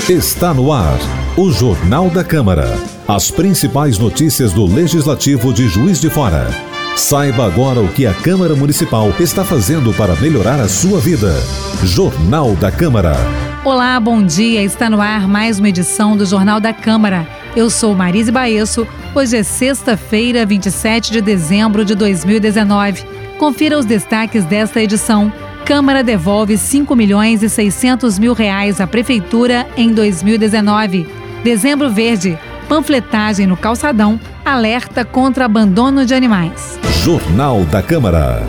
Está no ar o Jornal da Câmara. As principais notícias do Legislativo de Juiz de Fora. Saiba agora o que a Câmara Municipal está fazendo para melhorar a sua vida. Jornal da Câmara. Olá, bom dia. Está no ar mais uma edição do Jornal da Câmara. Eu sou Marise Baesso. Hoje é sexta-feira, 27 de dezembro de 2019. Confira os destaques desta edição. Câmara devolve R$ 5.600.000 à Prefeitura em 2019. Dezembro Verde. Panfletagem no calçadão alerta contra abandono de animais. Jornal da Câmara.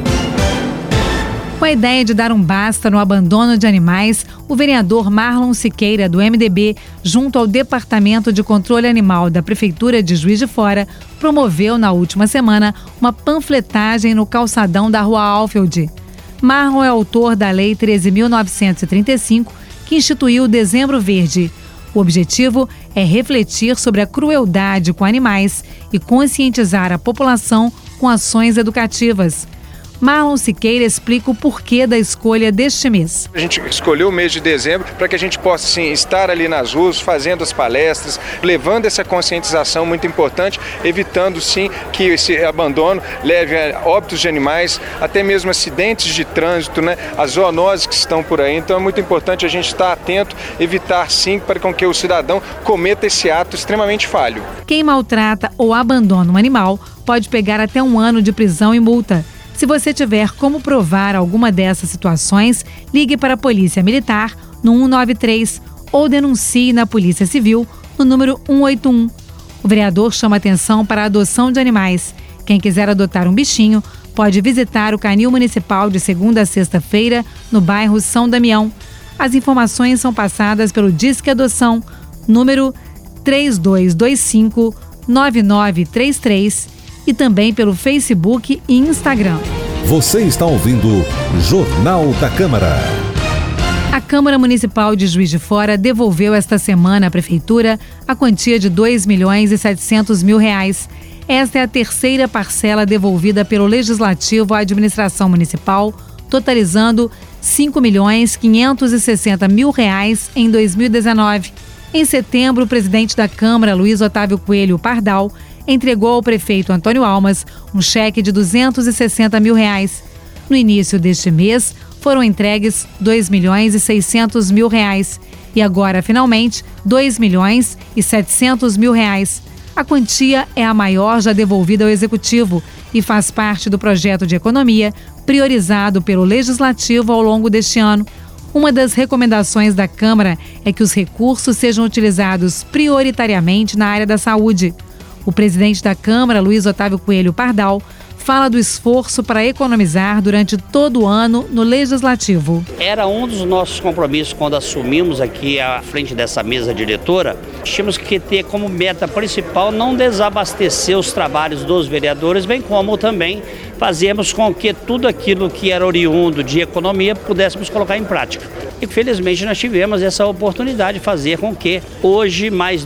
Com a ideia de dar um basta no abandono de animais, o vereador Marlon Siqueira, do MDB, junto ao Departamento de Controle Animal da Prefeitura de Juiz de Fora, promoveu na última semana uma panfletagem no calçadão da Rua Alfield. Marlon é autor da Lei 13.935, que instituiu o Dezembro Verde. O objetivo é refletir sobre a crueldade com animais e conscientizar a população com ações educativas. Marlon Siqueira explica o porquê da escolha deste mês. A gente escolheu o mês de dezembro para que a gente possa, sim, estar ali nas ruas, fazendo as palestras, levando essa conscientização muito importante, evitando, sim, que esse abandono leve a óbitos de animais, até mesmo acidentes de trânsito, né? As zoonoses que estão por aí. Então é muito importante a gente estar atento, evitar, sim, para que o cidadão cometa esse ato extremamente falho. Quem maltrata ou abandona um animal pode pegar até 1 ano de prisão e multa. Se você tiver como provar alguma dessas situações, ligue para a Polícia Militar no 193 ou denuncie na Polícia Civil no número 181. O vereador chama atenção para a adoção de animais. Quem quiser adotar um bichinho pode visitar o Canil Municipal de segunda a sexta-feira no bairro São Damião. As informações são passadas pelo Disque Adoção, número 3225-9933 e também pelo Facebook e Instagram. Você está ouvindo Jornal da Câmara. A Câmara Municipal de Juiz de Fora devolveu esta semana à Prefeitura a quantia de R$ 2.700.000. Esta é a terceira parcela devolvida pelo Legislativo à administração municipal, totalizando R$ 5.560.000 em 2019. Em setembro, o presidente da Câmara, Luiz Otávio Coelho Pardal, entregou ao prefeito Antônio Almas um cheque de R$ 260.000. No início deste mês, foram entregues R$ 2.600.000 e agora, finalmente, R$ 2.700.000. A quantia é a maior já devolvida ao Executivo e faz parte do projeto de economia priorizado pelo Legislativo ao longo deste ano. Uma das recomendações da Câmara é que os recursos sejam utilizados prioritariamente na área da saúde. O presidente da Câmara, Luiz Otávio Coelho Pardal, fala do esforço para economizar durante todo o ano no Legislativo. Era um dos nossos compromissos quando assumimos aqui à frente dessa mesa diretora. Tínhamos que ter como meta principal não desabastecer os trabalhos dos vereadores, bem como também fazermos com que tudo aquilo que era oriundo de economia pudéssemos colocar em prática. E felizmente nós tivemos essa oportunidade de fazer com que hoje mais R$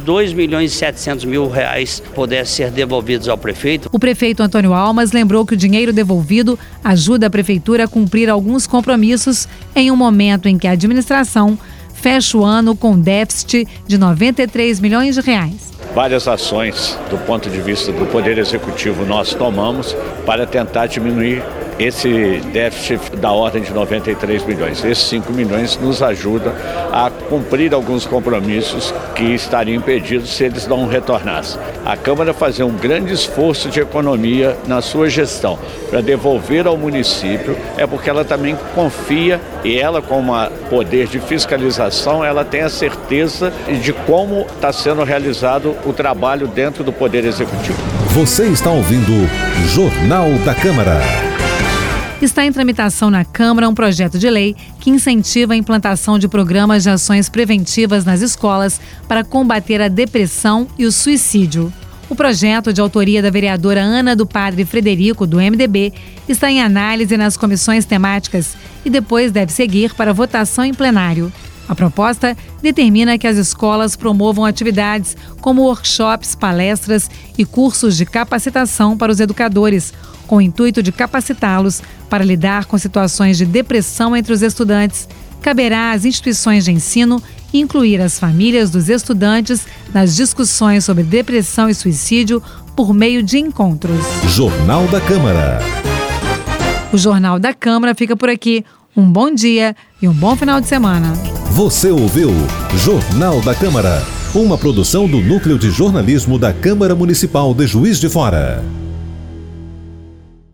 2.700.000 pudessem ser devolvidos ao prefeito. O prefeito Antônio Almas lembrou que o dinheiro devolvido ajuda a prefeitura a cumprir alguns compromissos em um momento em que a administração fecha o ano com déficit de R$ 93 milhões. Várias ações do ponto de vista do Poder Executivo nós tomamos para tentar diminuir esse déficit da ordem de 93 milhões. Esses 5 milhões nos ajudam a cumprir alguns compromissos que estariam impedidos se eles não retornassem. A Câmara fazer um grande esforço de economia na sua gestão para devolver ao município é porque ela também confia e ela, como poder de fiscalização, ela tem a certeza de como está sendo realizado o trabalho dentro do Poder Executivo. Você está ouvindo Jornal da Câmara. Está em tramitação na Câmara um projeto de lei que incentiva a implantação de programas de ações preventivas nas escolas para combater a depressão e o suicídio. O projeto, de autoria da vereadora Ana do Padre Frederico, do MDB, está em análise nas comissões temáticas e depois deve seguir para votação em plenário. A proposta determina que as escolas promovam atividades como workshops, palestras e cursos de capacitação para os educadores, com o intuito de capacitá-los para lidar com situações de depressão entre os estudantes. Caberá às instituições de ensino e incluir as famílias dos estudantes nas discussões sobre depressão e suicídio por meio de encontros. Jornal da Câmara. O Jornal da Câmara fica por aqui. Um bom dia e um bom final de semana. Você ouviu Jornal da Câmara, uma produção do Núcleo de Jornalismo da Câmara Municipal de Juiz de Fora.